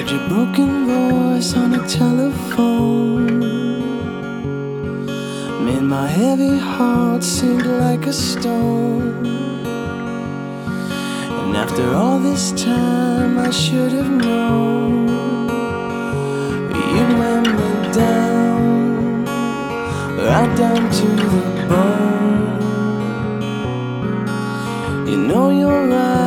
your broken voice on a telephone made my heavy heart sink like a stone. And after all this time I should have known you'd wear me down, right down to the bone. You know you're right,